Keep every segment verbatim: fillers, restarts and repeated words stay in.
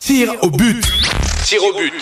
Tir au but. Tir au but.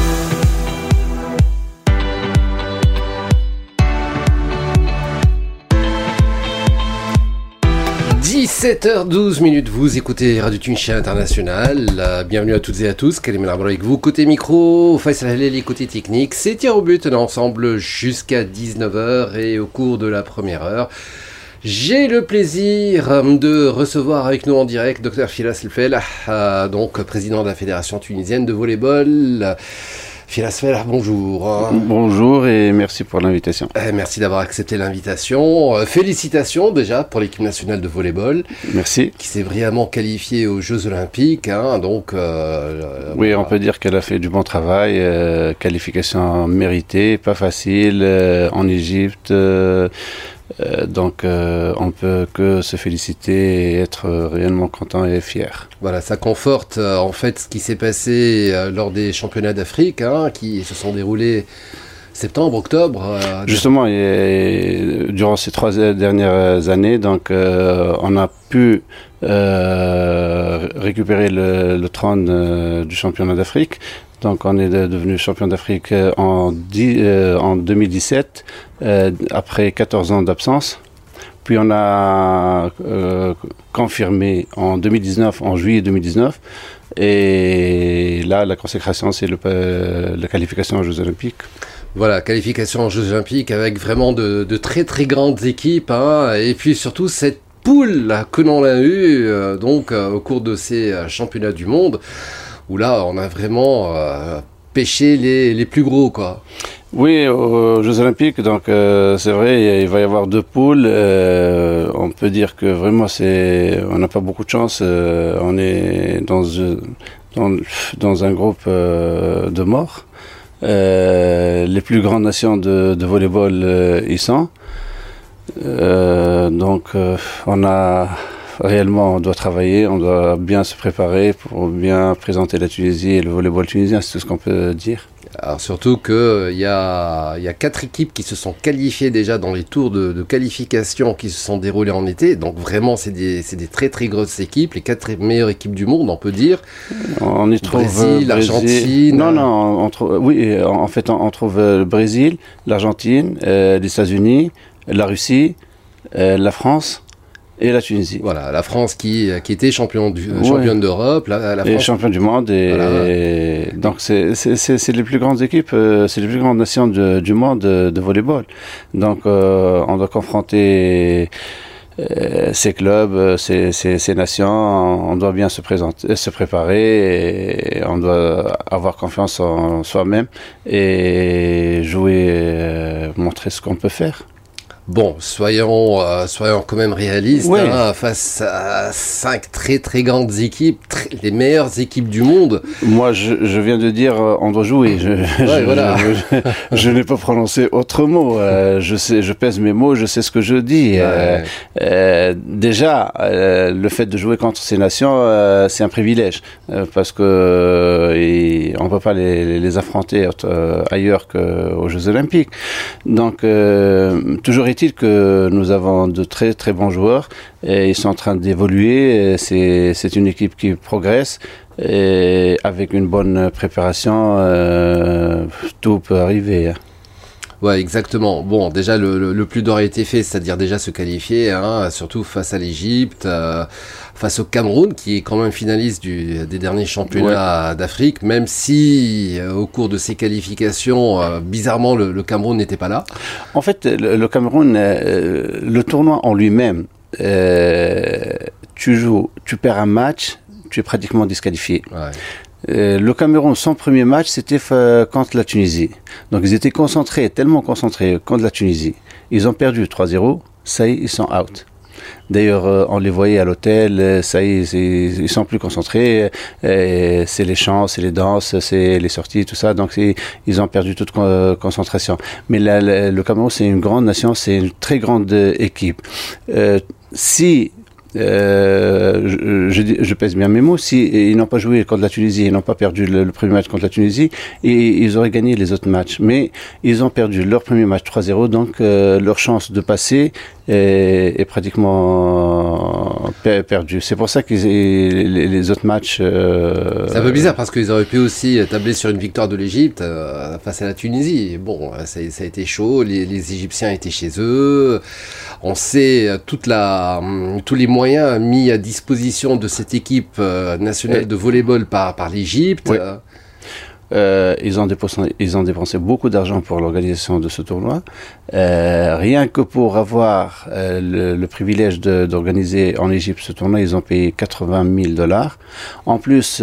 dix-sept heures douze minutes, vous écoutez Radio Tunisia International. Euh, bienvenue à toutes et à tous. Karim El Abra avec vous. Côté micro, Faisal Haleli, côté technique. C'est Tir au but, on est ensemble jusqu'à dix-neuf heures et au cours de la première heure, j'ai le plaisir de recevoir avec nous en direct Dr Firas Elfelah, euh, donc président de la Fédération tunisienne de volleyball. Firas Elfelah, bonjour. Bonjour et merci pour l'invitation. Euh, merci d'avoir accepté l'invitation. Euh, félicitations déjà pour l'équipe nationale de volleyball. Merci. Qui s'est brillamment qualifiée aux Jeux Olympiques. Hein, donc, euh, oui, voilà. On peut dire qu'elle a fait du bon travail. Euh, qualification méritée, pas facile, euh, en Égypte. Euh, Euh, donc euh, on peut que se féliciter et être réellement content et fier. Voilà, ça conforte euh, en fait ce qui s'est passé euh, lors des championnats d'Afrique hein, qui se sont déroulés septembre, octobre. Euh, Justement, et, durant ces trois dernières années, donc euh, on a pu euh, récupérer le, le trône euh, du championnat d'Afrique. Donc on est de, devenu champion d'Afrique en, dix, euh, en deux mille dix-sept, euh, après quatorze ans d'absence. Puis on a euh, confirmé en deux mille dix-neuf, en juillet deux mille dix-neuf. Et là, la consécration, c'est le, euh, la qualification aux Jeux Olympiques. Voilà, qualification aux Jeux Olympiques avec vraiment de, de très très grandes équipes. Hein, et puis surtout cette poule là, que l'on a eue euh, donc, euh, au cours de ces euh, championnats du monde. Où là, on a vraiment euh, pêché les, les plus gros, quoi. Oui, aux Jeux Olympiques, donc euh, c'est vrai, il va y avoir deux poules. Euh, on peut dire que vraiment, c'est, on n'a pas beaucoup de chance. Euh, on est dans, dans, dans un groupe euh, de morts. Euh, les plus grandes nations de, de volleyball euh, y sont. Euh, donc, euh, on a... Réellement, on doit travailler, on doit bien se préparer pour bien présenter la Tunisie et le volleyball tunisien, c'est tout ce qu'on peut dire. Alors surtout qu'il y a, y a quatre équipes qui se sont qualifiées déjà dans les tours de, de qualification qui se sont déroulés en été. Donc vraiment, c'est des, c'est des très très grosses équipes, les quatre meilleures équipes du monde, on peut dire. On y trouve Brésil, l'Argentine. Non, non, on trouve, oui, en fait, on, on trouve le Brésil, l'Argentine, euh, les États-Unis, la Russie, euh, la France. Et la Tunisie. Voilà, la France qui, qui était champion du, ouais. championne d'Europe. La, la France... Et championne du monde. Et, voilà. et donc, c'est, c'est, c'est, c'est les plus grandes équipes, euh, c'est les plus grandes nations de, du monde de, de volleyball. Donc, euh, on doit confronter euh, ces clubs, ces, ces, ces nations. On doit bien se présenter, se préparer. Et on doit avoir confiance en soi-même et jouer, euh, montrer ce qu'on peut faire. Bon, soyons, euh, soyons quand même réalistes, oui. hein, face à cinq très très grandes équipes, très, les meilleures équipes du monde. Moi, je, je viens de dire, euh, on doit jouer. Je, ouais, je, voilà. je, je, je n'ai pas prononcé autre mot. Euh, je sais, je pèse mes mots, je sais ce que je dis. Ouais. Euh, euh, déjà, euh, le fait de jouer contre ces nations, euh, c'est un privilège, euh, parce que euh, on ne peut pas les, les affronter euh, ailleurs qu'aux Jeux Olympiques. Donc, euh, toujours est-il que nous avons de très très bons joueurs et ils sont en train d'évoluer. C'est, c'est une équipe qui progresse et avec une bonne préparation, euh, tout peut arriver. Ouais, exactement. Bon, déjà le, le, le plus dur a été fait, c'est-à-dire déjà se qualifier, hein, surtout face à l'Égypte, euh, face au Cameroun, qui est quand même finaliste du, des derniers championnats ouais. d'Afrique, même si euh, au cours de ces qualifications, euh, bizarrement, le, le Cameroun n'était pas là. En fait, le, le Cameroun, euh, le tournoi en lui-même, euh, tu joues, tu perds un match, tu es pratiquement disqualifié. Ouais. Euh, le Cameroun, son premier match, c'était f- contre la Tunisie. Donc, ils étaient concentrés, tellement concentrés contre la Tunisie. Ils ont perdu trois zéro. Ça y est, ils sont out. D'ailleurs, euh, on les voyait à l'hôtel. Euh, ça y est, ils sont plus concentrés. Euh, c'est les chants, c'est les danses, c'est les sorties, tout ça. Donc, c'est, ils ont perdu toute con- concentration. Mais la, la, le Cameroun, c'est une grande nation, c'est une très grande euh, équipe. Euh, si euh, je, je, je pèse bien mes mots, si ils n'ont pas joué contre la Tunisie, ils n'ont pas perdu le, le premier match contre la Tunisie, et ils auraient gagné les autres matchs. Mais ils ont perdu leur premier match trois zéro, donc euh, leur chance de passer est, est pratiquement perdue. C'est pour ça que les, les autres matchs... Euh, c'est un peu bizarre, parce qu'ils auraient pu aussi tabler sur une victoire de l'Égypte euh, face à la Tunisie. Bon, ça, ça a été chaud, les, les Égyptiens étaient chez eux, on sait toute la, tous les moyens mis à disposition de cette équipe euh, nationale et de volleyball par, par l'Égypte. Oui. Euh, ils, ont dépensé, ils ont dépensé beaucoup d'argent pour l'organisation de ce tournoi. Euh, rien que pour avoir euh, le, le privilège de, d'organiser en Égypte ce tournoi, ils ont payé quatre-vingt mille dollars. En plus,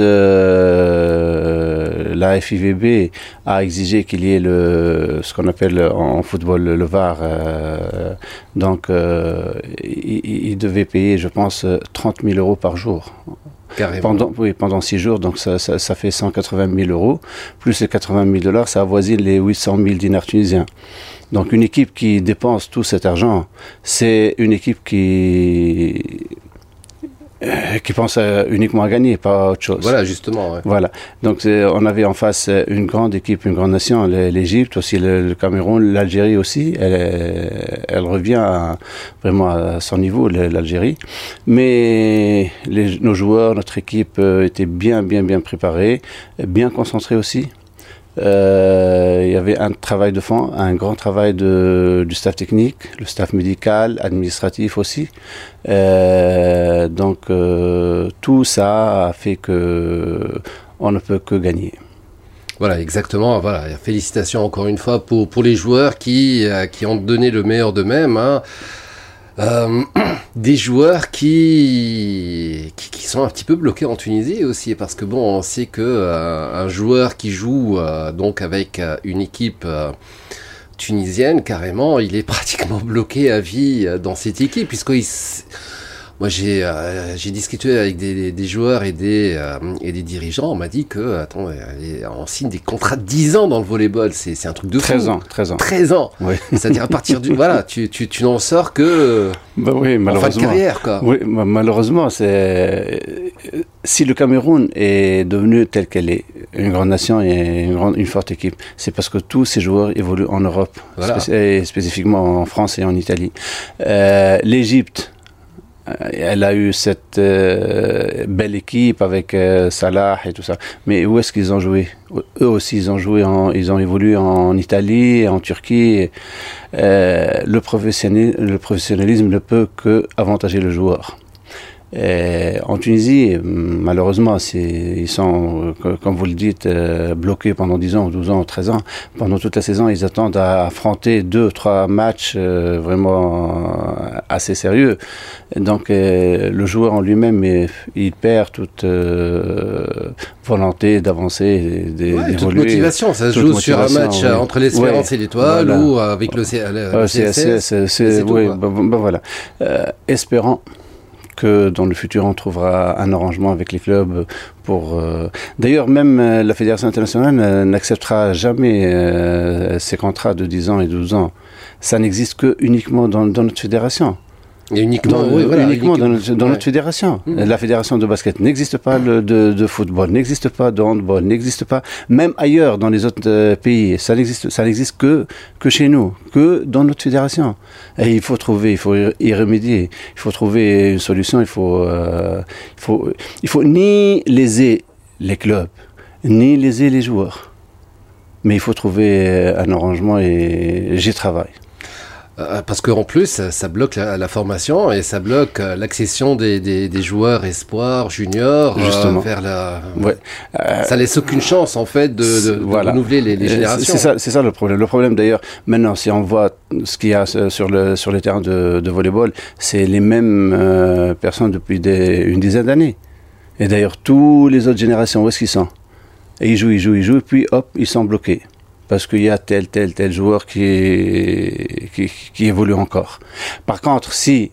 euh, la F I V B a exigé qu'il y ait le, ce qu'on appelle en football le V A R. Euh, donc, euh, ils, ils devaient payer, je pense, trente mille euros par jour. Carrément. Pendant, oui, pendant six jours, donc ça, ça, ça fait cent quatre-vingt mille euros. Plus les quatre-vingt mille dollars, ça avoisine les huit cent mille dinars tunisiens. Donc une équipe qui dépense tout cet argent, c'est une équipe qui... qui pense à, uniquement à gagner, pas à autre chose. Voilà, justement. Ouais. Voilà. Donc, on avait en face une grande équipe, une grande nation, l'Égypte, aussi le, le Cameroun, l'Algérie aussi. Elle, elle revient à, vraiment à son niveau, l'Algérie. Mais les, nos joueurs, notre équipe était bien, bien, bien préparée, bien concentrée aussi. Euh, il y avait un travail de fond, un grand travail de, du staff technique, le staff médical, administratif aussi. Euh, donc euh, tout ça a fait que on ne peut que gagner. Voilà, exactement. Voilà, félicitations encore une fois pour pour les joueurs qui euh, qui ont donné le meilleur d'eux-mêmes. Hein. Euh, des joueurs qui, qui qui sont un petit peu bloqués en Tunisie aussi, parce que bon, on sait que euh, un joueur qui joue euh, donc avec euh, une équipe euh, tunisienne, carrément, il est pratiquement bloqué à vie euh, dans cette équipe, puisqu'il moi j'ai euh, j'ai discuté avec des, des joueurs et des euh, et des dirigeants, on m'a dit que attends, on signe des contrats de dix ans dans le volleyball, c'est c'est un truc de fou. treize ans, treize ans. treize ans. Oui. C'est-à-dire à partir du voilà, tu tu tu n'en sors que bah oui, malheureusement. En fin de carrière, quoi. Oui, malheureusement, c'est si le Cameroun est devenu tel qu'elle est, une grande nation et une grande une forte équipe, c'est parce que tous ces joueurs évoluent en Europe, voilà. spéc- et spécifiquement en France et en Italie. Euh, L'Égypte, elle a eu cette euh, belle équipe avec euh, Salah et tout ça. Mais où est-ce qu'ils ont joué? Eux aussi, ils ont joué, en, ils ont évolué en Italie, en Turquie. Euh, le, professionnalisme, le professionnalisme ne peut que avantager le joueur. Et en Tunisie, malheureusement, c'est, ils sont, comme vous le dites, euh, bloqués pendant dix ans, douze ans, treize ans. Pendant toute la saison, ils attendent à affronter deux, trois matchs euh, vraiment assez sérieux. Donc, euh, le joueur en lui-même, il perd toute euh, volonté d'avancer, d'évoluer. Ouais, toute motivation, ça se joue sur un match oui. entre l'Espérance ouais, et l'Étoile voilà. ou avec le, C- le, le C S S. C'est, c'est, c'est, oui, ben, ben voilà. Euh, espérant que dans le futur on trouvera un arrangement avec les clubs pour... Euh... D'ailleurs, même euh, la Fédération internationale euh, n'acceptera jamais euh, ces contrats de dix ans et douze ans. Ça n'existe que uniquement dans, dans notre fédération. Et uniquement, dans, oui, voilà, uniquement uniquement dans, notre, dans ouais. notre fédération. Mmh. La fédération de basket n'existe pas, le, de, de football n'existe pas, de handball n'existe pas. Même ailleurs, dans les autres euh, pays, ça n'existe, ça n'existe que, que chez nous, que dans notre fédération. Et il faut trouver, il faut y remédier, il faut trouver une solution, il faut, euh, il faut, il faut ni léser les clubs, ni léser les joueurs. Mais il faut trouver un arrangement et j'y travaille. Euh, parce qu'en plus, ça, ça bloque la, la formation et ça bloque euh, l'accession des, des, des joueurs espoirs, juniors, euh, vers la... Ouais. Euh, ça laisse aucune chance, en fait, de, de, de voilà. renouveler les, les générations. C'est ça, c'est ça le problème. Le problème, d'ailleurs, maintenant, si on voit ce qu'il y a sur le, sur les terrains de, de volleyball, c'est les mêmes euh, personnes depuis des, une dizaine d'années. Et d'ailleurs, toutes les autres générations, où est-ce qu'ils sont? Et ils jouent, ils jouent, ils jouent, et puis hop, ils sont bloqués. Parce qu'il y a tel, tel, tel joueur qui, qui, qui évolue encore. Par contre, si,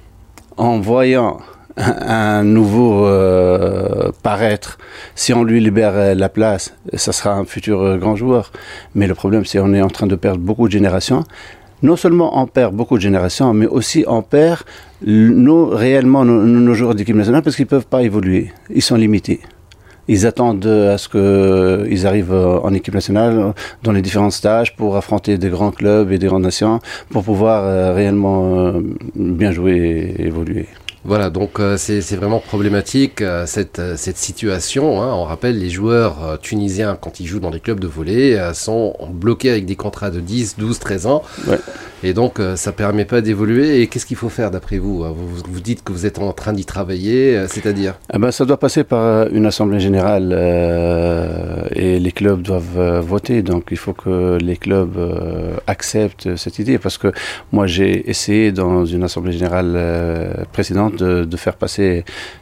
en voyant un, un nouveau euh, paraître, si on lui libère la place, ça sera un futur grand joueur. Mais le problème, c'est qu'on est en train de perdre beaucoup de générations. non seulement on perd beaucoup de générations, mais aussi on perd nos, réellement nos, nos joueurs d'équipe nationale parce qu'ils ne peuvent pas évoluer. Ils sont limités. Ils attendent à ce qu'ils arrivent en équipe nationale dans les différents stages pour affronter des grands clubs et des grandes nations pour pouvoir réellement bien jouer et évoluer. Voilà, donc euh, c'est, c'est vraiment problématique euh, cette, euh, cette situation. Hein. On rappelle, les joueurs euh, tunisiens, quand ils jouent dans les clubs de volley, euh, sont bloqués avec des contrats de dix, douze, treize ans. Ouais. Et donc, euh, ça ne permet pas d'évoluer. Et qu'est-ce qu'il faut faire d'après vous ? vous, vous dites que vous êtes en train d'y travailler, euh, c'est-à-dire ? eh ben, ça doit passer par une assemblée générale euh, et les clubs doivent euh, voter. Donc, il faut que les clubs euh, acceptent cette idée. Parce que moi, j'ai essayé dans une assemblée générale euh, précédente De, de faire passer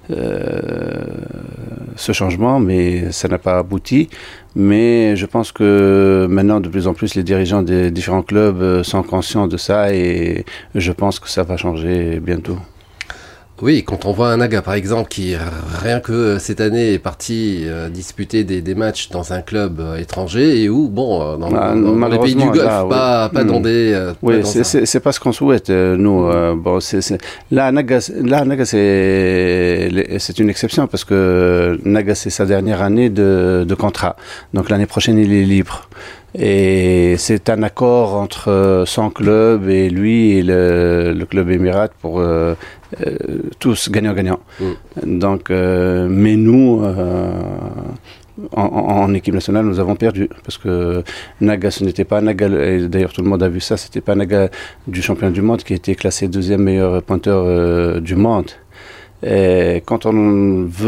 euh, ce changement, mais ça n'a pas abouti. Mais je pense que maintenant, de plus en plus, les dirigeants des différents clubs sont conscients de ça et je pense que ça va changer bientôt. Oui, quand on voit un Naga, par exemple, qui, rien que cette année, est parti euh, disputer des, des matchs dans un club euh, étranger et où, bon, euh, dans, ah, dans, dans les pays du Golfe, là, pas, oui. pas mmh. dans des... Euh, oui, pas c'est, dans c'est, c'est pas ce qu'on souhaite, euh, nous. Euh, bon, c'est, c'est... Là, Naga, là, Naga c'est, c'est une exception parce que Naga, c'est sa dernière année de, de contrat. Donc l'année prochaine, il est libre. Et c'est un accord entre son club et lui et le, le club Émirate pour euh, euh, tous gagnant-gagnant. Mm. Donc, euh, mais nous, euh, en, en équipe nationale, nous avons perdu parce que Naga, ce n'était pas Naga, et d'ailleurs tout le monde a vu ça, c'était pas Naga du champion du monde qui était classé deuxième meilleur pointeur euh, du monde. Et quand on veut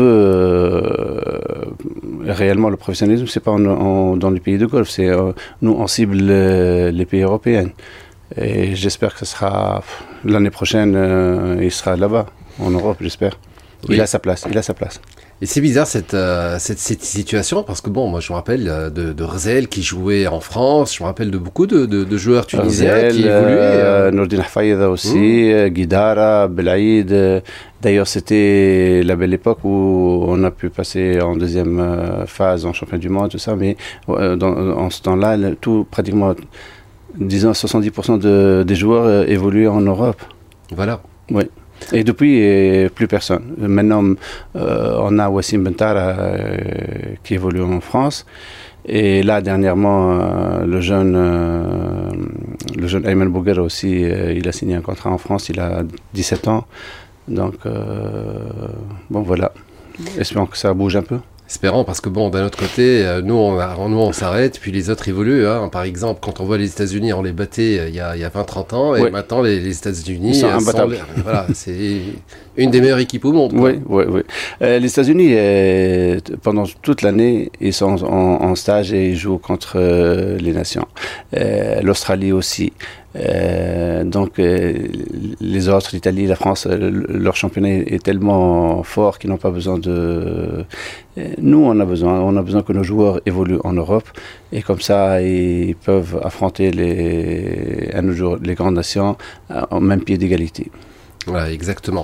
euh, réellement le professionnalisme, c'est pas en, en, dans les pays de Golfe, c'est euh, nous on cible les, les pays européens. Et j'espère que ce sera l'année prochaine, euh, il sera là-bas, en Europe, j'espère. Oui. Il a sa place, il a sa place. Et c'est bizarre cette, euh, cette, cette situation parce que bon, moi je me rappelle de, de Rzel qui jouait en France, je me rappelle de beaucoup de, de, de joueurs tunisiens Rzel, qui évoluaient. Euh, Nourdine Hafaïda aussi, mmh. Guidara, Belaïd. Euh, d'ailleurs, c'était la belle époque où on a pu passer en deuxième euh, phase en championnat du monde, tout ça, mais euh, dans, en ce temps-là, tout pratiquement, disons soixante-dix pour cent de, des joueurs euh, évoluaient en Europe. Voilà. Oui. Et depuis, plus personne. Maintenant, euh, on a Wassim Bentara euh, qui évolue en France. Et là, dernièrement, euh, le jeune, euh, le jeune Ayman Bouguer aussi, euh, il a signé un contrat en France. Il a dix-sept ans. Donc, euh, bon, voilà. Espérons que ça bouge un peu. Espérons, parce que bon, d'un autre côté, euh, nous, on, nous on s'arrête, puis les autres évoluent. Hein. Par exemple, quand on voit les États-Unis, on les battait euh, il y a, il y a vingt trente ans, et oui. maintenant les, les États-Unis, ils sont imbattables. Sont, voilà, c'est une des meilleures équipes au monde. Quoi. Oui, oui, oui. Euh, les États-Unis, euh, pendant toute l'année, ils sont en, en stage et ils jouent contre euh, les nations. Euh, L'Australie aussi. Euh, donc euh, les autres, l'Italie, la France, euh, leur championnat est tellement fort qu'ils n'ont pas besoin de... Euh, nous, on a besoin, on a besoin que nos joueurs évoluent en Europe et comme ça, ils peuvent affronter les, à nos jours, les grandes nations au même pied d'égalité. Voilà, exactement.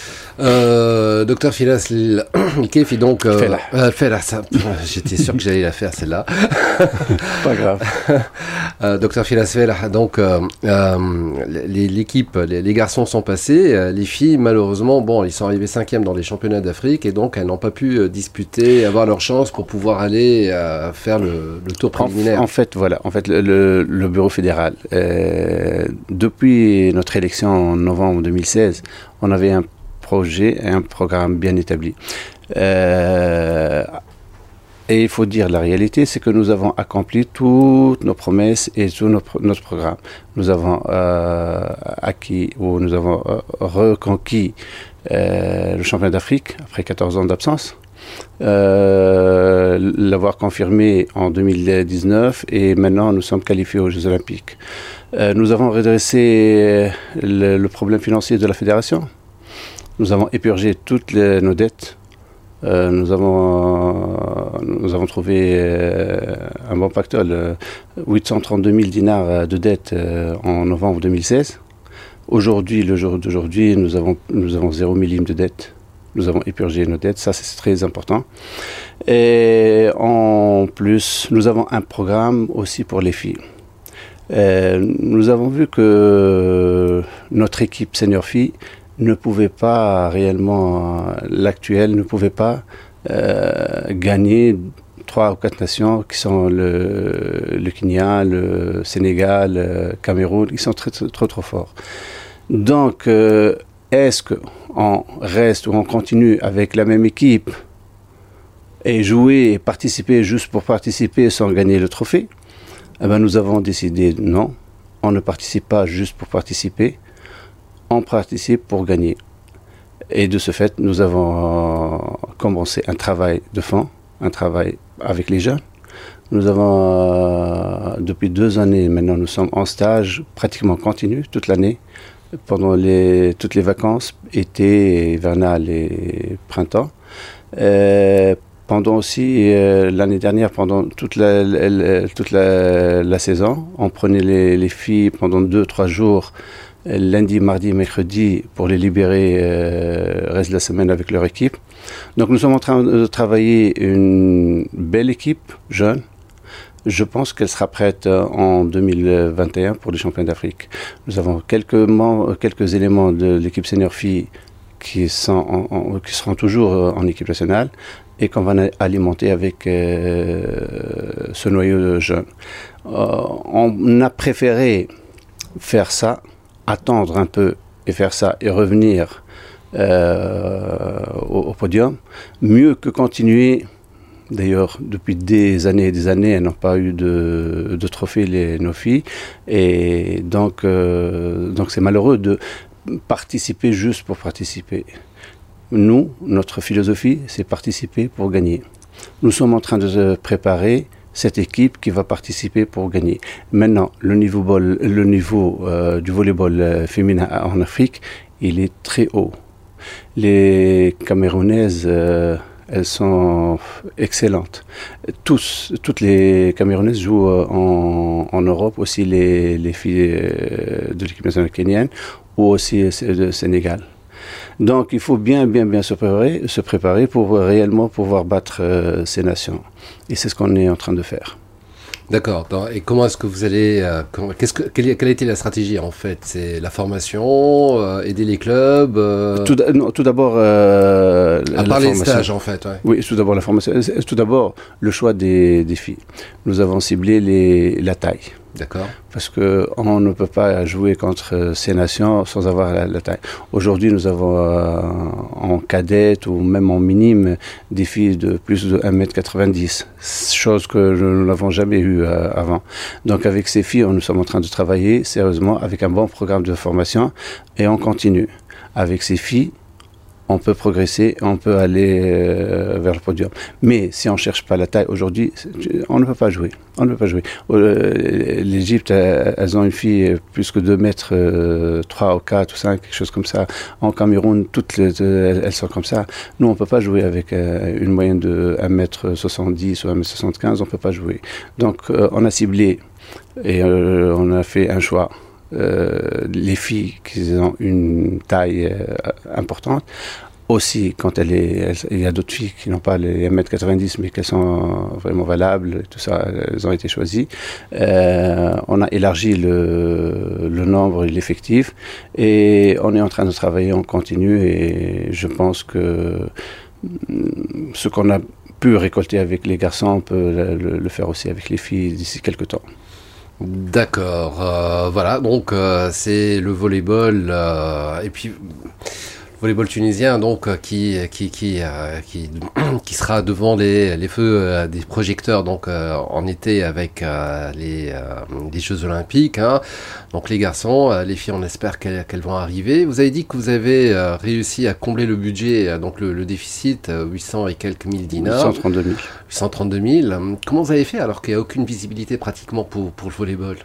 Euh, docteur Firas Kefi, donc euh, Felah. Euh, Felah, ça, j'étais sûr que j'allais la faire celle-là. Pas grave. euh, docteur Firas Felah, donc euh, euh, les, l'équipe, les, les garçons sont passés, euh, les filles malheureusement, bon, ils sont arrivés cinquième dans les championnats d'Afrique et donc elles n'ont pas pu euh, disputer, avoir leur chance pour pouvoir aller euh, faire le, le tour préliminaire. En, en fait, voilà, en fait, le, le, le bureau fédéral, euh, depuis notre élection en novembre deux mille seize, on avait un projet et un programme bien établi. Euh, et il faut dire la réalité, c'est que nous avons accompli toutes nos promesses et tout notre, notre programme. Nous avons euh, acquis ou nous avons euh, reconquis euh, le championnat d'Afrique après quatorze ans d'absence. Euh, l'avoir confirmé en deux mille dix-neuf et maintenant nous sommes qualifiés aux Jeux Olympiques. Euh, nous avons redressé le, le problème financier de la fédération. Nous avons épurgé toutes les, nos dettes. Euh, nous, avons, euh, nous avons trouvé euh, un bon pactole, huit cent trente-deux mille dinars de dettes euh, en novembre deux mille seize. Aujourd'hui, le jour d'aujourd'hui, nous avons, nous avons zéro millime de dettes. Nous avons épurgé nos dettes, ça c'est très important. Et en plus, nous avons un programme aussi pour les filles. Euh, nous avons vu que notre équipe senior fille ne pouvait pas réellement, l'actuelle ne pouvait pas euh, gagner trois ou quatre nations qui sont le, le Kenya, le Sénégal, le Cameroun, qui sont très, très, trop trop forts. Donc, euh, est-ce qu'on reste ou on continue avec la même équipe et jouer et participer juste pour participer sans gagner le trophée? Eh ben, nous avons décidé non, on ne participe pas juste pour participer, on participe pour gagner. Et de ce fait, nous avons commencé un travail de fond, un travail avec les jeunes. Nous avons, euh, depuis deux années maintenant, nous sommes en stage pratiquement continu toute l'année, pendant les, toutes les vacances, été, hivernal et printemps. Euh, pendant aussi, euh, l'année dernière, pendant toute la, la, toute la, la saison, on prenait les, les filles pendant deux, trois jours, lundi, mardi, mercredi, pour les libérer euh, reste de la semaine avec leur équipe. Donc nous sommes en train de travailler une belle équipe jeune. Je pense qu'elle sera prête en deux mille vingt et un pour les championnats d'Afrique. Nous avons quelques, membres, quelques éléments de l'équipe senior filles qui, sont en, en, qui seront toujours en équipe nationale et qu'on va alimenter avec euh, ce noyau de jeunes. Euh, on a préféré faire ça, attendre un peu et faire ça et revenir euh, au, au podium, mieux que continuer. D'ailleurs, depuis des années et des années, elles n'ont pas eu de, de trophée, les, nos filles, et donc, euh, donc c'est malheureux de participer juste pour participer. Nous, notre philosophie, c'est participer pour gagner. Nous sommes en train de préparer cette équipe qui va participer pour gagner. Maintenant, le niveau, bol, le niveau euh, du volleyball féminin en Afrique, il est très haut. Les Camerounaises, euh, elles sont excellentes. Tous, toutes les Camerounaises jouent en, en Europe, aussi les, les filles de l'équipe nationale kenyenne ou aussi de Sénégal. Donc il faut bien, bien, bien se préparer, se préparer pour réellement pouvoir battre euh, ces nations. Et c'est ce qu'on est en train de faire. D'accord. Et comment est-ce que vous allez... Euh, comment, qu'est-ce que, quelle, quelle a été la stratégie en fait? C'est la formation, euh, aider les clubs euh... tout, non, tout d'abord euh, à part les stages en fait. Ouais. Oui, tout d'abord la formation. Tout d'abord le choix des, des filles. Nous avons ciblé les, la taille. D'accord. Parce qu'on ne peut pas jouer contre ces nations sans avoir la, la taille. Aujourd'hui, nous avons euh, en cadette ou même en minime des filles de plus de un mètre quatre-vingt-dix, chose que nous n'avons jamais eue euh, avant. Donc avec ces filles, nous sommes en train de travailler sérieusement avec un bon programme de formation et on continue. Avec ces filles, on peut progresser, on peut aller euh, vers le podium. Mais si on ne cherche pas la taille, aujourd'hui, on ne peut pas jouer. On ne peut pas jouer. Euh, L'Égypte, elles ont une fille plus que deux mètres, euh, trois ou quatre ou cinq, quelque chose comme ça. En Cameroun, toutes les, elles sont comme ça. Nous, on ne peut pas jouer avec euh, une moyenne de un mètre soixante-dix ou un mètre soixante-quinze, on ne peut pas jouer. Donc, euh, on a ciblé et euh, on a fait un choix. Euh, les filles qui ont une taille euh, importante. Aussi, quand elle est, elle, il y a d'autres filles qui n'ont pas les un mètre quatre-vingt-dix, mais qui sont vraiment valables, tout ça, elles ont été choisies. Euh, on a élargi le, le nombre et l'effectif, et on est en train de travailler, on continue, et je pense que ce qu'on a pu récolter avec les garçons, on peut le, le faire aussi avec les filles d'ici quelques temps. D'accord, euh, voilà, donc euh, c'est le volleyball, euh, et puis volleyball tunisien donc euh, qui qui qui euh, qui qui sera devant les les feux euh, des projecteurs donc euh, en été avec euh, les euh, les Jeux Olympiques. Hein. Donc les garçons, euh, les filles, on espère qu'elles qu'elles vont arriver. Vous avez dit que vous avez euh, réussi à combler le budget, euh, donc le, le déficit, euh, huit cents et quelques mille dinars. huit cent trente-deux mille. huit cent trente-deux mille. Comment vous avez fait alors qu'il n'y a aucune visibilité pratiquement pour pour le volleyball?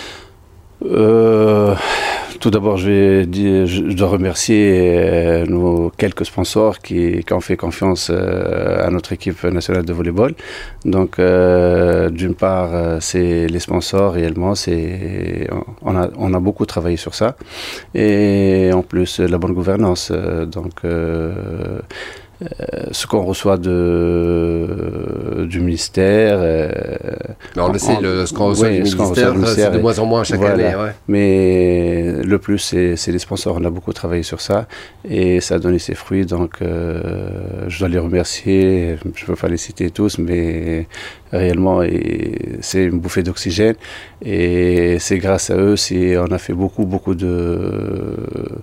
Euh, tout d'abord, je vais dire, je dois remercier euh, nos quelques sponsors qui, qui ont fait confiance euh, à notre équipe nationale de volleyball. Donc, euh, d'une part, euh, c'est les sponsors réellement, c'est on a on a beaucoup travaillé sur ça, et en plus la bonne gouvernance. Euh, donc euh, Euh, ce qu'on reçoit de, du ministère. Euh, Mais on le sait, le, ce qu'on reçoit ouais, du ministère, c'est de moins en moins chaque voilà. année. Ouais. Mais le plus, c'est, c'est les sponsors. On a beaucoup travaillé sur ça et ça a donné ses fruits. Donc, euh, je dois les remercier. Je ne peux pas les citer tous, mais réellement, et c'est une bouffée d'oxygène. Et c'est grâce à eux si on a fait beaucoup, beaucoup de,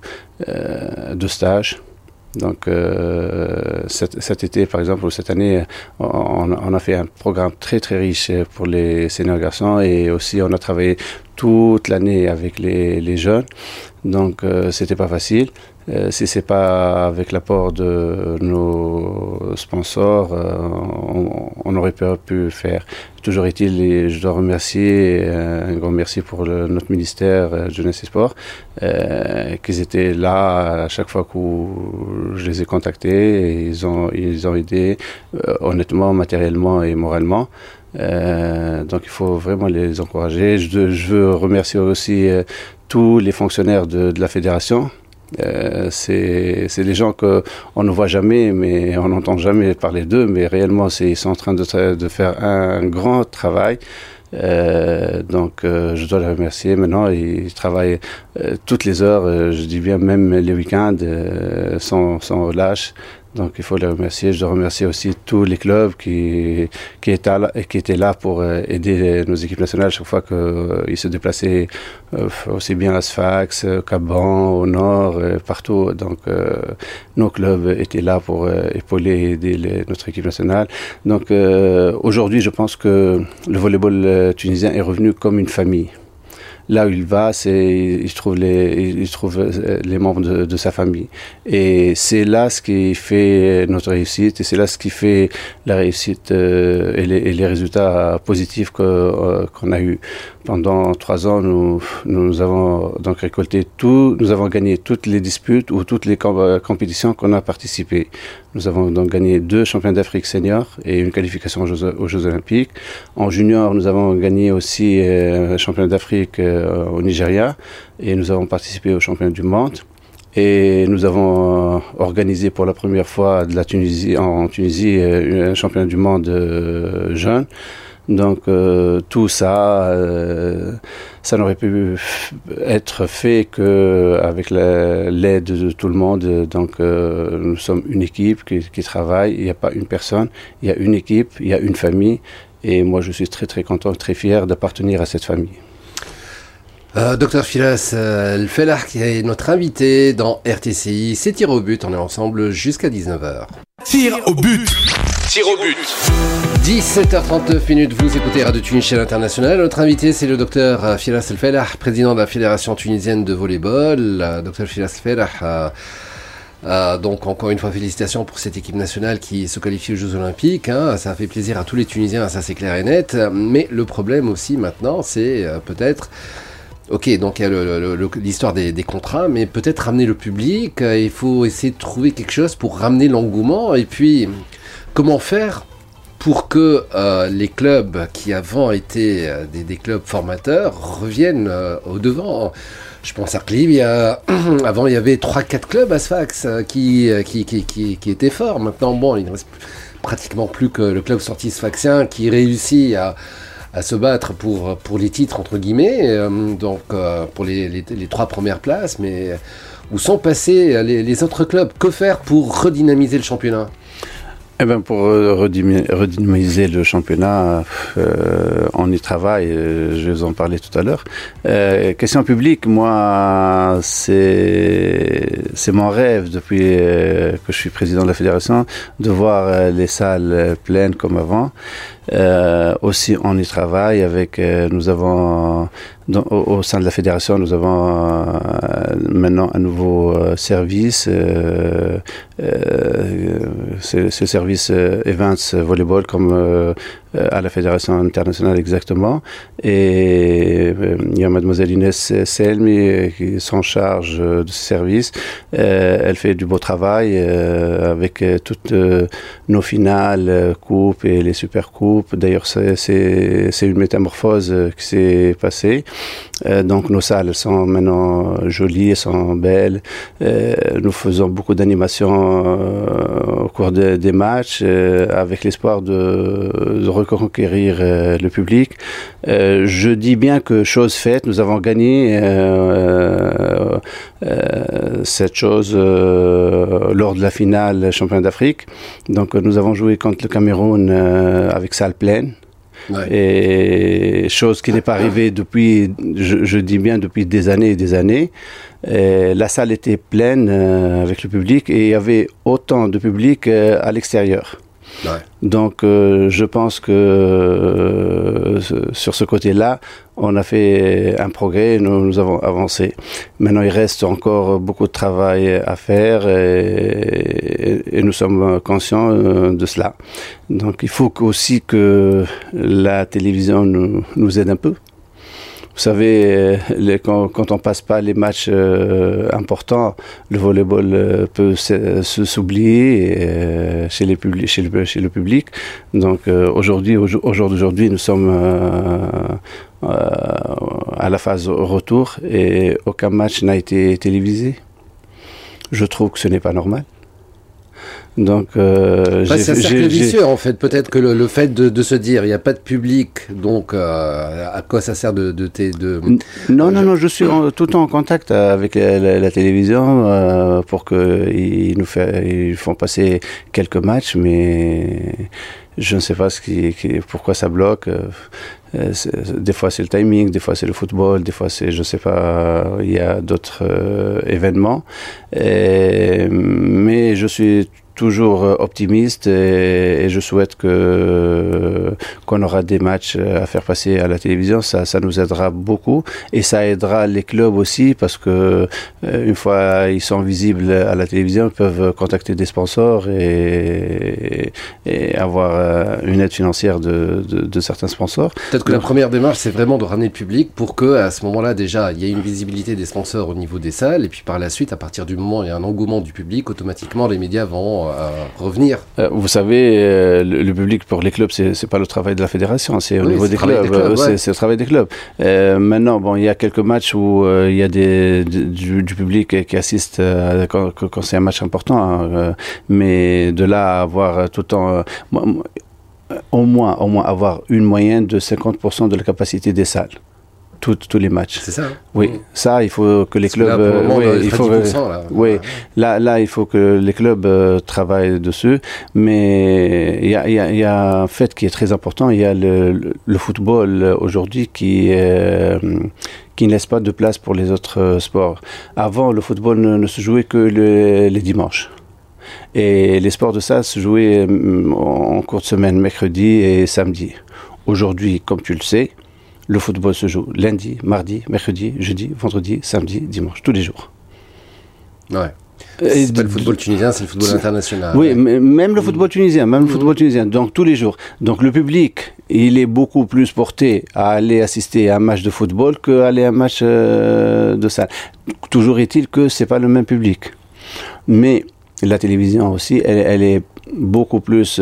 euh, de stages. Donc euh, cet, cet été, par exemple, ou cette année, on, on a fait un programme très très riche pour les seniors garçons et aussi on a travaillé toute l'année avec les, les jeunes. Donc euh, c'était pas facile. Euh, si c'est pas avec l'apport de nos sponsors, euh, on n'aurait pas pu faire. Toujours est-il, et je dois remercier, euh, un grand merci pour le, notre ministère euh, Jeunesse et Sport, euh, qu'ils étaient là à chaque fois que je les ai contactés. Et ils ont, ils ont aidé euh, honnêtement, matériellement et moralement. Euh, donc il faut vraiment les encourager. Je, je veux remercier aussi euh, tous les fonctionnaires de, de la fédération. Euh, c'est, c'est des gens qu'on ne voit jamais, mais on n'entend jamais parler d'eux, mais réellement c'est, ils sont en train de, tra- de faire un, un grand travail. Euh, donc euh, je dois les remercier. Maintenant ils travaillent euh, toutes les heures, euh, je dis bien même les week-ends, euh, sans, sans relâche. Donc il faut les remercier. Je dois remercier aussi tous les clubs qui, qui, étaient, là, qui étaient là pour aider nos équipes nationales chaque fois qu'ils euh, se déplaçaient, euh, aussi bien à Sfax, Caban, au Nord, euh, partout. Donc euh, nos clubs étaient là pour euh, épauler et aider les, notre équipe nationale. Donc euh, aujourd'hui, je pense que le volleyball tunisien est revenu comme une famille. Là où il va, c'est, il trouve les, il trouve les membres de, de sa famille. Et c'est là ce qui fait notre réussite, et c'est là ce qui fait la réussite euh, et, les, et les résultats positifs que, euh, qu'on a eu. Pendant trois ans, nous, nous avons donc récolté tout, nous avons gagné toutes les disputes ou toutes les comp- compétitions qu'on a participé. Nous avons donc gagné deux championnats d'Afrique seniors et une qualification aux Jeux, aux Jeux Olympiques. En junior, nous avons gagné aussi euh, un championnat d'Afrique euh, au Nigeria et nous avons participé au championnat du monde. Et nous avons euh, organisé pour la première fois de la Tunisie, en Tunisie euh, un championnat du monde euh, jeune. Donc euh, tout ça, euh, ça n'aurait pu être fait qu'avec la, l'aide de tout le monde. Donc euh, nous sommes une équipe qui, qui travaille, il n'y a pas une personne, il y a une équipe, il y a une famille. Et moi je suis très très content, très fier d'appartenir à cette famille. Euh, Docteur Firas euh, El Fellah qui est notre invité dans R T C I, c'est Tir au but, on est ensemble jusqu'à dix-neuf heures. Tir au but. Tir au but. dix-sept heures trente-neuf minutes, vous écoutez Radio Tunis International. Notre invité, c'est le docteur Firas El Fellah, président de la Fédération tunisienne de volleyball. Euh, docteur Firas El Fellah, euh, euh, donc encore une fois, félicitations pour cette équipe nationale qui se qualifie aux Jeux Olympiques. Hein. Ça fait plaisir à tous les Tunisiens, ça c'est clair et net. Mais le problème aussi maintenant, c'est euh, peut-être... Ok, donc il y a le, le, le, l'histoire des, des contrats, mais peut-être ramener le public, euh, il faut essayer de trouver quelque chose pour ramener l'engouement, et puis comment faire pour que euh, les clubs qui avant étaient euh, des, des clubs formateurs reviennent euh, au devant. Je pense à Clib, il y a, avant il y avait trois quatre clubs à Sfax euh, qui, qui, qui, qui, qui étaient forts, maintenant bon, il ne reste pratiquement plus que le club sorti sfaxien qui réussit à à se battre pour, pour les titres, entre guillemets, euh, donc euh, pour les, les, les trois premières places, mais où sont passés les, les autres clubs? Que faire pour redynamiser le championnat? Eh ben pour redynamiser le championnat, euh, on y travaille, je vais vous en parler tout à l'heure. Euh, question publique, moi, c'est, c'est mon rêve depuis euh, que je suis président de la fédération, de voir les salles pleines comme avant. Euh, aussi, on y travaille avec, euh, nous avons, dans, au, au sein de la fédération, nous avons euh, maintenant un nouveau euh, service, euh, euh, c'est, c'est le service euh, Events Volleyball comme euh, à la fédération internationale exactement. Et euh, il y a mademoiselle Inès Selmi qui s'en charge de ce service. Euh, elle fait du beau travail euh, avec toutes euh, nos finales, coupes et les super coupes. groupe. D'ailleurs, c'est, c'est, c'est une métamorphose euh, qui s'est passée. Euh, donc, nos salles sont maintenant jolies, elles sont belles. Euh, nous faisons beaucoup d'animations euh, au cours de, des matchs euh, avec l'espoir de, de reconquérir euh, le public. Euh, je dis bien que chose faite, nous avons gagné euh, euh, cette chose euh, lors de la finale championnat d'Afrique. Donc nous avons joué contre le Cameroun euh, avec salle pleine. Ouais. Et chose qui n'est pas arrivée depuis, je, je dis bien depuis des années et des années. Et la salle était pleine euh, avec le public et il y avait autant de public euh, à l'extérieur. Ouais. Donc euh, je pense que euh, sur ce côté-là, on a fait un progrès, nous, nous avons avancé. Maintenant, il reste encore beaucoup de travail à faire et, et nous sommes conscients de cela. Donc il faut aussi que la télévision nous, nous aide un peu. Vous savez, les, quand, quand on passe pas les matchs euh, importants, le volleyball euh, peut se, se, s'oublier euh, chez, les publi- chez, le, chez le public. Donc euh, aujourd'hui, au, au jour d'aujourd'hui, nous sommes euh, euh, à la phase retour et aucun match n'a été télévisé. Je trouve que ce n'est pas normal. Donc, euh, bah, c'est un cercle vicieux en fait. Peut-être que le, le fait de, de se dire il n'y a pas de public, donc euh, à quoi ça sert de, de, de, de Non, non, non. Je suis en, tout le temps en contact avec la, la, la télévision euh, pour que ils nous fait, ils font passer quelques matchs, mais je ne sais pas ce qui, qui pourquoi ça bloque. Euh, des fois c'est le timing, des fois c'est le football, des fois c'est je sais pas, il y a d'autres euh, événements. Et, mais je suis toujours optimiste et, et je souhaite que qu'on aura des matchs à faire passer à la télévision. Ça, ça nous aidera beaucoup et ça aidera les clubs aussi parce que une fois ils sont visibles à la télévision, ils peuvent contacter des sponsors et, et avoir une aide financière de, de, de certains sponsors. Peut-être que la première démarche, c'est vraiment de ramener le public pour que, à ce moment-là, déjà, il y ait une visibilité des sponsors au niveau des salles, et puis par la suite, à partir du moment où il y a un engouement du public, automatiquement, les médias vont euh, revenir. Euh, vous savez, euh, le, le public pour les clubs, c'est, c'est pas le travail de la fédération, c'est au oui, niveau c'est des clubs. Des clubs euh, ouais. c'est, c'est le travail des clubs. Euh, maintenant, bon, il y a quelques matchs où euh, il y a des, du, du public qui assiste euh, quand, quand c'est un match important, hein, euh, mais de là à avoir tout le temps. Euh, moi, Au moins, au moins avoir une moyenne de cinquante pour cent de la capacité des salles. Tous, tous les matchs. C'est ça hein? Oui, mmh. ça, il faut que les clubs... Là, pour le moment, euh, oui, il faut, là. Oui, ouais. là, là, il faut que les clubs euh, travaillent dessus. Mais il y a, y, a, y a un fait qui est très important. Il y a le, le, le football aujourd'hui qui... Euh, qui ne laisse pas de place pour les autres euh, sports. Avant, le football ne, ne se jouait que le, les dimanches. Et les sports de salle se jouaient en cours de semaine, mercredi et samedi. Aujourd'hui, comme tu le sais, le football se joue lundi, mardi, mercredi, jeudi, vendredi, samedi, dimanche, tous les jours. Ouais. C'est et pas le football tunisien, c'est le football c'est... international. Oui, ouais. mais même le football tunisien, même mmh. le football tunisien, donc tous les jours. Donc le public, il est beaucoup plus porté à aller assister à un match de football qu'à aller à un match euh, de salle. Toujours est-il que c'est pas le même public. Mais la télévision aussi, elle, elle est beaucoup plus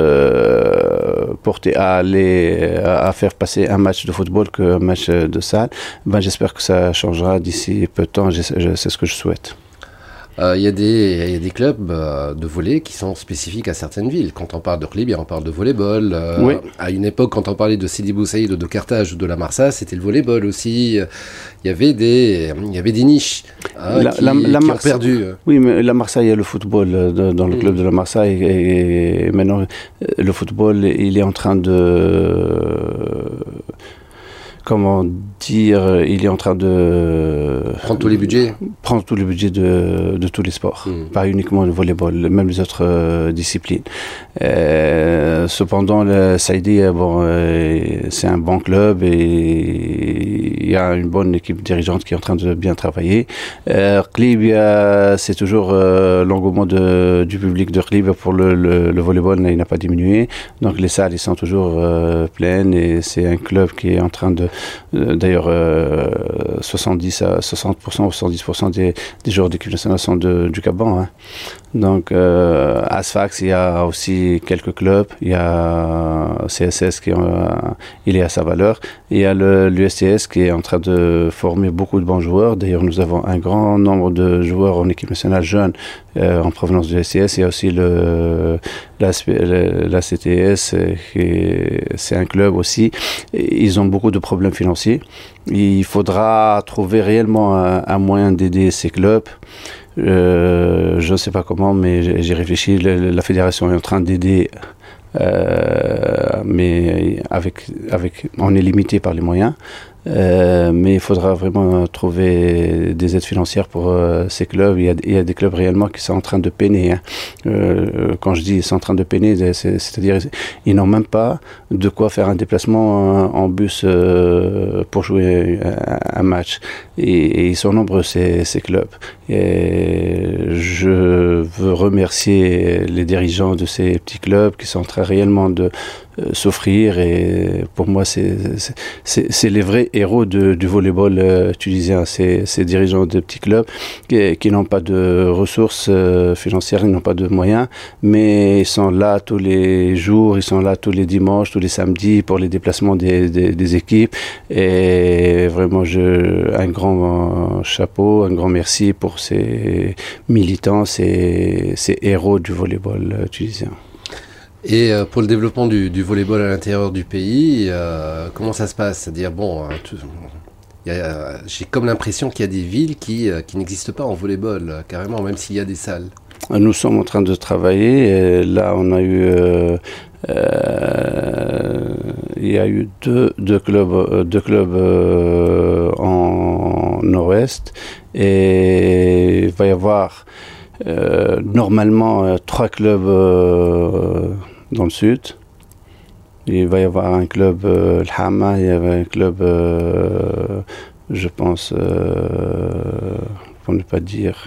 euh, portée à aller à faire passer un match de football qu'un match de salle. Ben, j'espère que ça changera d'ici peu de temps. C'est ce que je souhaite. Il euh, y, y a des clubs euh, de volley qui sont spécifiques à certaines villes. Quand on parle de Khlibia, on parle de volleyball. Euh, oui. À une époque, quand on parlait de Sidi Bou Saïd ou de Carthage ou de la Marsa, c'était le volleyball aussi. Il y avait des, il y avait des niches hein, la, qui, la, la qui Marsa, ont perdu. Oui, mais la Marsa, il y a le football de, dans le mmh. club de la Marsa. Et, et, et maintenant, le football, il est en train de... Comment dire, il est en train de... Prendre tous les budgets Prendre tous les budgets de, de tous les sports, mmh. pas uniquement le volleyball, même les autres euh, disciplines. Euh, cependant, le Saïdi, bon, euh, c'est un bon club et il y a une bonne équipe dirigeante qui est en train de bien travailler. Euh, Khlibia, c'est toujours euh, l'engouement de, du public de Khlibia pour le, le, le volleyball, il n'a pas diminué. Donc les salles, ils sont toujours euh, pleines et c'est un club qui est en train de D'ailleurs, euh, soixante-dix à soixante pour cent ou soixante-dix pour cent des, des joueurs d'équipe nationale sont de, du Gabon. Hein. Donc, euh, à Sfax, il y a aussi quelques clubs. Il y a C S S qui euh, il est à sa valeur. Il y a le, l'U S T S qui est en train de former beaucoup de bons joueurs. D'ailleurs, nous avons un grand nombre de joueurs en équipe nationale jeunes euh, en provenance du U S T S. Il y a aussi le, la, la C T S, qui est, c'est un club aussi. Ils ont beaucoup de problèmes financiers. Il faudra trouver réellement un, un moyen d'aider ces clubs. Euh, je ne sais pas comment, mais j'ai, j'ai réfléchi. Le, la fédération est en train d'aider, euh, mais avec, avec, on est limité par les moyens. Euh, mais il faudra vraiment trouver des aides financières pour euh, ces clubs. Il y, a, il y a des clubs réellement qui sont en train de peiner. Hein. Euh, quand je dis ils sont en train de peiner, c'est, c'est-à-dire ils n'ont même pas de quoi faire un déplacement en bus euh, pour jouer un, un match. Et, et ils sont nombreux ces, ces clubs. Et je veux remercier les dirigeants de ces petits clubs qui sont en train réellement de euh, s'offrir. Et pour moi, c'est, c'est, c'est, c'est les vrais héros de, du volleyball euh, tunisien, ces, ces dirigeants de petits clubs qui, qui n'ont pas de ressources euh, financières, ils n'ont pas de moyens, mais ils sont là tous les jours, ils sont là tous les dimanches, tous les samedis pour les déplacements des, des, des équipes. Et vraiment, je, un grand chapeau, un grand merci pour ces militants, ces, ces héros du volleyball euh, tunisien. Et euh, pour le développement du, du volleyball à l'intérieur du pays, euh, comment ça se passe ? C'est-à-dire, bon, hein, tout, y a, j'ai comme l'impression qu'il y a des villes qui, euh, qui n'existent pas en volleyball, euh, carrément, même s'il y a des salles. Nous sommes en train de travailler. Et là, on a eu, euh, euh, il y a eu deux, deux clubs, deux clubs euh, en nord-ouest, et il va y avoir euh, normalement euh, trois clubs euh, dans le sud. Il va y avoir un club, euh, le Hama, il y avait un club, euh, je pense, euh, pour ne pas dire.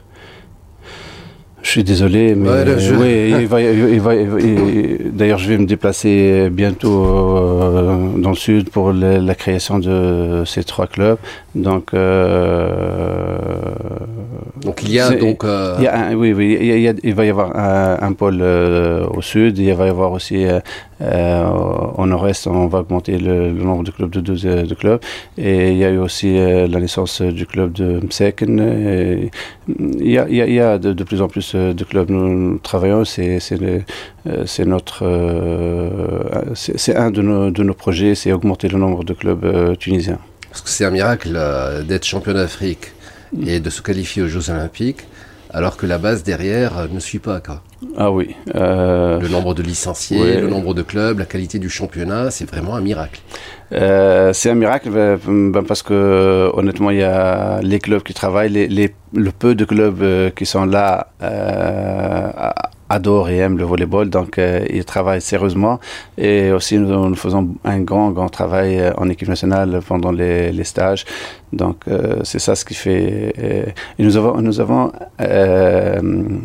Je suis désolé, mais ouais, là, je... oui, il va, il va, il va, il, d'ailleurs, je vais me déplacer bientôt euh, dans le sud pour le, la création de ces trois clubs. Donc, euh, donc il y a donc, euh... il y a un, oui, oui, il, y a, il va y avoir un, un pôle euh, au sud. Il va y avoir aussi euh, euh, au nord-est, on va augmenter le, le nombre de clubs de deux de clubs. Et il y a eu aussi euh, la naissance du club de Mseken. Et il y a, il y a, il y a de, de plus en plus de clubs. Nous, nous travaillons, c'est, c'est, le, c'est notre, euh, c'est, c'est un de nos, de nos projets, c'est augmenter le nombre de clubs euh, tunisiens. Parce que c'est un miracle euh, d'être champion d'Afrique mmh. et de se qualifier aux Jeux Olympiques, alors que la base derrière euh, ne suit pas, quoi. Ah oui. Euh... Le nombre de licenciés, oui. Le nombre de clubs, la qualité du championnat, c'est vraiment un miracle. Euh, c'est un miracle ben, parce que honnêtement, il y a les clubs qui travaillent, les, les, le peu de clubs euh, qui sont là euh, adorent et aiment le volleyball, donc euh, ils travaillent sérieusement. Et aussi, nous, nous faisons un grand, grand travail en équipe nationale pendant les, les stages. Donc, euh, c'est ça ce qui fait. Et nous avons, nous avons euh,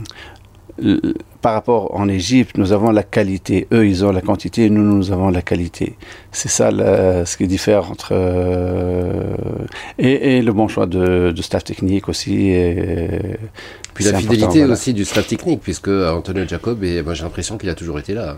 par rapport en Égypte, nous avons la qualité. Eux, ils ont la quantité, nous, nous avons la qualité. C'est ça le, ce qui diffère entre... Euh, et, et le bon choix de, de staff technique aussi. Et, puis la fidélité important, voilà. aussi du staff technique, puisque Antonio Jacob, et moi, j'ai l'impression qu'il a toujours été là.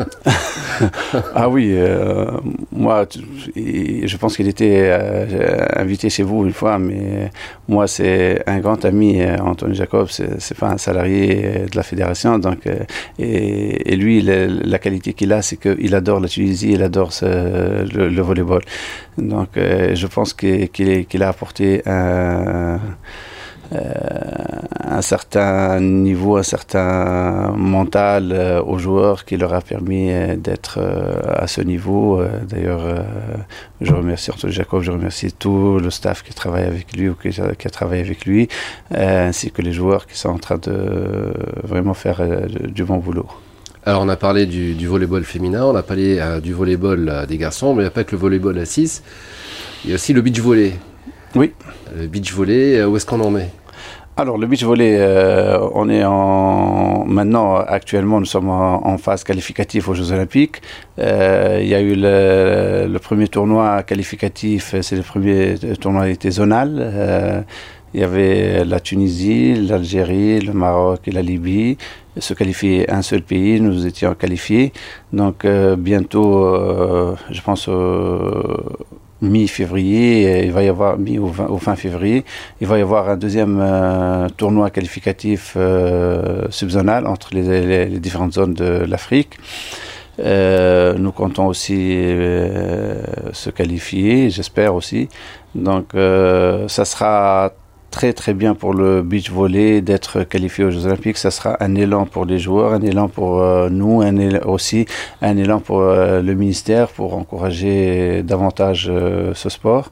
Ah oui, euh, moi, je pense qu'il était euh, invité chez vous une fois, mais moi, c'est un grand ami, Antonio Jacob, c'est, c'est pas un salarié de la fédération, donc Donc, et, et lui, la, la qualité qu'il a, c'est qu'il adore la Tunisie, il adore ce, le, le volleyball. Donc, euh, je pense qu'il, qu'il, qu'il a apporté un, euh, un certain niveau, un certain mental euh, aux joueurs qui leur a permis euh, d'être euh, à ce niveau. Euh, d'ailleurs, euh, je remercie Antonio Jacob, je remercie tout le staff qui travaille avec lui ou qui, qui a travaillé avec lui, euh, ainsi que les joueurs qui sont en train de euh, vraiment faire euh, du bon boulot. Alors, on a parlé du, du volleyball féminin, on a parlé euh, du volleyball euh, des garçons, mais il n'y a pas que le volleyball à six, il y a aussi le beach volley. Oui. Le beach volley, euh, où est-ce qu'on en est ? Alors, le beach volley, euh, on est en... Maintenant, actuellement, nous sommes en, en phase qualificative aux Jeux Olympiques. Euh, il y a eu le, le premier tournoi qualificatif, c'est le premier tournoi était zonal. Euh, il y avait la Tunisie, l'Algérie, le Maroc et la Libye. se qualifier un seul pays, nous étions qualifiés. Donc euh, bientôt, euh, je pense au mi-février, il va y avoir mi au, vingt, au fin février, il va y avoir un deuxième euh, tournoi qualificatif euh, subzonal entre les, les, les différentes zones de l'Afrique. Euh, nous comptons aussi euh, se qualifier, j'espère aussi. Donc euh, ça sera très très bien pour le beach volley d'être qualifié aux Jeux Olympiques. Ça sera un élan pour les joueurs, un élan pour euh, nous, un élan aussi un élan pour euh, le ministère pour encourager davantage euh, ce sport.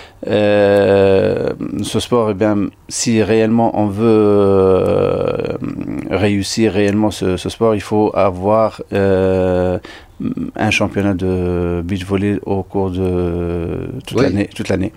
Euh, ce sport, eh bien, si réellement on veut euh, réussir réellement ce, ce sport, il faut avoir euh, un championnat de beach volley au cours de toute oui. l'année. Toute l'année.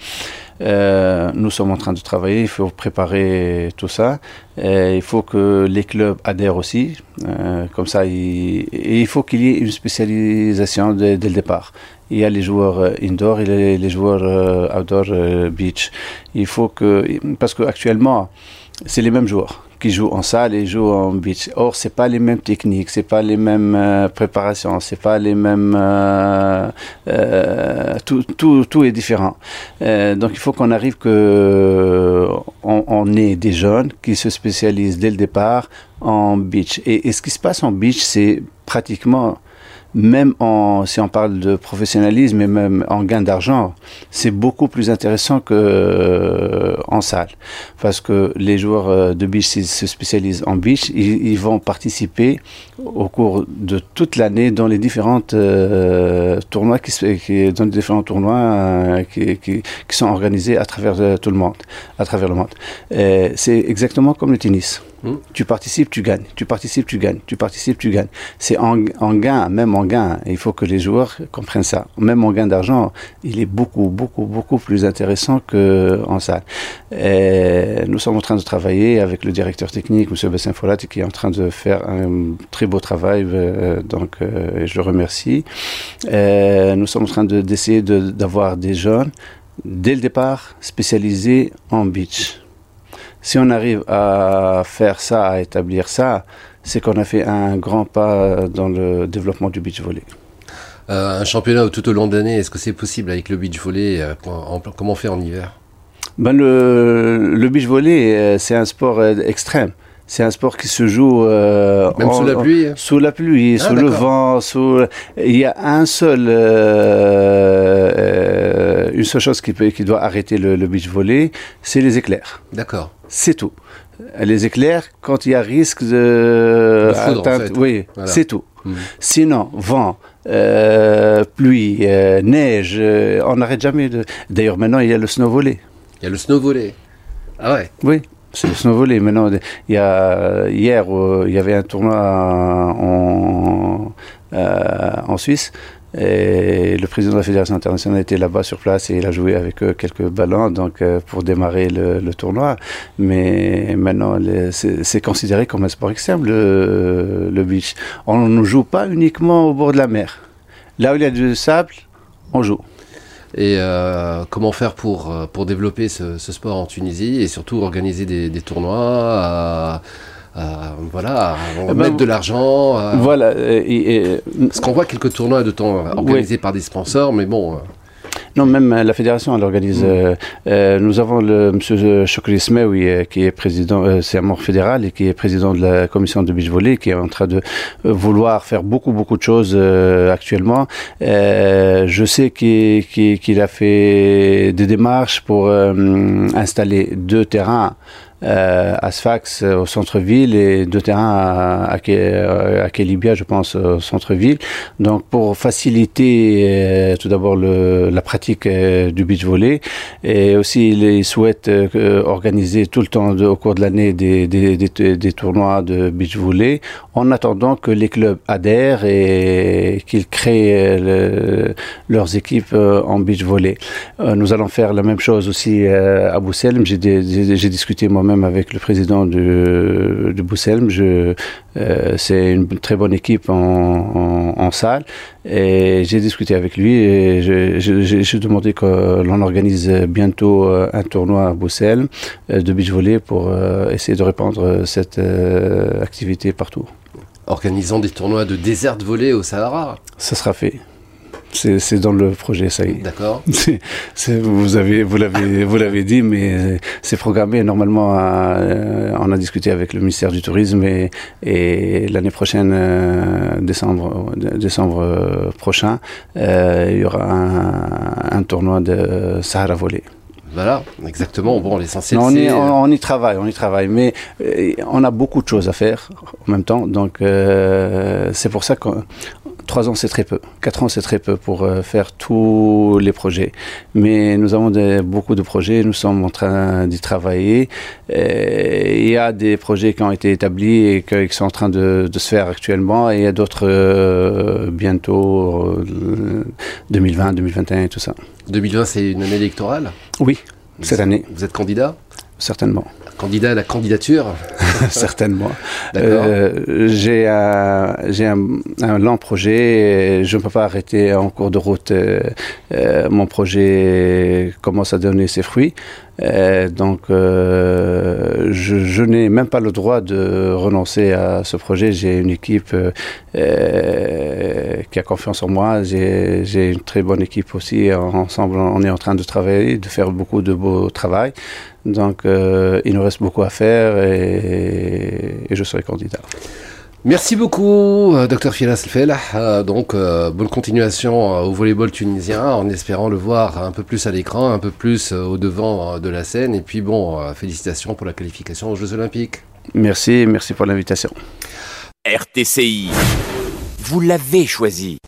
Euh, nous sommes en train de travailler, il faut préparer tout ça. Et il faut que les clubs adhèrent aussi. Euh, comme ça, il, et il faut qu'il y ait une spécialisation dès, dès le départ. Il y a les joueurs euh, indoor et les, les joueurs euh, outdoor euh, beach. Il faut que, parce qu'actuellement, c'est les mêmes joueurs qui jouent en salle et jouent en beach. Or, c'est pas les mêmes techniques, c'est pas les mêmes euh, préparations, c'est pas les mêmes. Euh, euh, tout, tout, tout est différent. Euh, donc, il faut qu'on arrive que on, on ait des jeunes qui se spécialisent dès le départ en beach. Et, et ce qui se passe en beach, c'est pratiquement même en, si on parle de professionnalisme et même en gain d'argent, c'est beaucoup plus intéressant que euh, en salle. Parce que les joueurs de beach, s'ils se spécialisent en beach, ils, ils vont participer au cours de toute l'année dans les différentes euh, tournois qui, qui dans les différents tournois euh, qui, qui, qui sont organisés à travers euh, tout le monde, à travers le monde. Et c'est exactement comme le tennis. Mmh. Tu participes, tu gagnes. Tu participes, tu gagnes. Tu participes, tu gagnes. C'est en, en gain, même en gain. Il faut que les joueurs comprennent ça. Même en gain d'argent, il est beaucoup, beaucoup, beaucoup plus intéressant qu'en salle. Et nous sommes en train de travailler avec le directeur technique, M. Bessin Folat, qui est en train de faire un très beau travail. Euh, donc, euh, je le remercie. Et nous sommes en train de, d'essayer de, d'avoir des jeunes, dès le départ, spécialisés en beach. Si on arrive à faire ça, à établir ça, c'est qu'on a fait un grand pas dans le développement du beach volley. Euh, un championnat tout au long de l'année, est-ce que c'est possible avec le beach volley euh, en, Comment on fait en hiver? Ben le, le beach volley, c'est un sport extrême. C'est un sport qui se joue euh, même en, sous la pluie. Hein. Sous la pluie, ah, sous d'accord. le vent. Sous... Il y a un seul, euh, euh, une seule chose qui peut, qui doit arrêter le, le beach volley, c'est les éclairs. D'accord. C'est tout. Les éclairs, quand il y a risque de, de foudre, atteinte, en fait. oui, voilà. C'est tout. Mmh. Sinon, vent, euh, pluie, euh, neige, euh, on n'arrête jamais de. D'ailleurs, maintenant, il y a le snow volley. Il y a le snow volley. Ah ouais. Oui. C'est le snow volley. Maintenant, il y a, hier, euh, il y avait un tournoi en, euh, en Suisse. Et le président de la Fédération internationale était là-bas sur place et il a joué avec eux quelques ballons donc, euh, pour démarrer le, le tournoi. Mais maintenant, les, c'est, c'est considéré comme un sport extrême, le, le beach. On ne joue pas uniquement au bord de la mer. Là où il y a du sable, on joue. Et euh, comment faire pour, pour développer ce, ce sport en Tunisie et surtout organiser des, des tournois à, à, voilà, à mettre ben, de l'argent à... Voilà. Et, et, Parce qu'on voit quelques tournois de temps organisés oui. par des sponsors, mais bon... Euh... Non, même la fédération, elle organise. Mmh. Euh, euh, nous avons le monsieur Chokri Ismaoui, euh, qui est président, euh, c'est un membre fédéral et qui est président de la commission de beach volley, qui est en train de euh, vouloir faire beaucoup, beaucoup de choses euh, actuellement. Euh, je sais qu'il, qu'il, qu'il a fait des démarches pour euh, installer deux terrains. Euh, à Sfax au centre-ville et deux terrains à, à, à Kelibia, je pense, au centre-ville. Donc pour faciliter euh, tout d'abord le, la pratique euh, du beach volley et aussi ils souhaitent euh, organiser tout le temps de, au cours de l'année des, des, des, des tournois de beach volley en attendant que les clubs adhèrent et qu'ils créent le, leurs équipes euh, en beach volley. Euh, nous allons faire la même chose aussi euh, à Boussel. J'ai, j'ai, j'ai discuté moi même avec le président de, de Bousselm. Je, euh, c'est une très bonne équipe en, en, en salle. Et j'ai discuté avec lui et j'ai, j'ai, j'ai demandé que l'on organise bientôt un tournoi à Bousselm de beach volley pour euh, essayer de répandre cette euh, activité partout. Organisant des tournois de désert volley au Sahara. Ça sera fait. C'est, c'est dans le projet, ça y est. D'accord. C'est, c'est, vous, avez, vous, l'avez, vous l'avez dit, mais c'est programmé. Normalement, à, euh, on a discuté avec le ministère du Tourisme et, et l'année prochaine, euh, décembre, décembre euh, prochain, euh, il y aura un, un tournoi de Sahara volley. Voilà, exactement. Bon, l'essentiel, non, on c'est... Y, on, on y travaille, on y travaille, mais euh, on a beaucoup de choses à faire en même temps. Donc, euh, c'est pour ça que trois ans, c'est très peu. Quatre ans, c'est très peu pour euh, faire tous les projets. Mais nous avons des, beaucoup de projets, nous sommes en train d'y travailler. Et il y a des projets qui ont été établis et qui sont en train de, de se faire actuellement. Et il y a d'autres euh, bientôt, euh, deux mille vingt, deux mille vingt et un et tout ça. deux mille vingt, c'est une année électorale ? Oui, cette année. Vous êtes candidat ? Certainement. Candidat à la candidature ? Certainement. D'accord. Euh, j'ai un, j'ai un, un long projet et je ne peux pas arrêter en cours de route. Euh, euh, mon projet commence à donner ses fruits. Euh, donc, euh, je, je n'ai même pas le droit de renoncer à ce projet. J'ai une équipe euh, qui a confiance en moi. J'ai, j'ai une très bonne équipe aussi. Ensemble, on est en train de travailler, de faire beaucoup de beau travail. Donc, euh, il nous reste beaucoup à faire et, et je serai candidat. Merci beaucoup, euh, docteur Firas El-Fellah. Euh, donc, euh, bonne continuation euh, au volleyball tunisien, en espérant le voir un peu plus à l'écran, un peu plus euh, au devant euh, de la scène. Et puis, bon, euh, félicitations pour la qualification aux Jeux Olympiques. Merci, merci pour l'invitation. R T C I, vous l'avez choisi.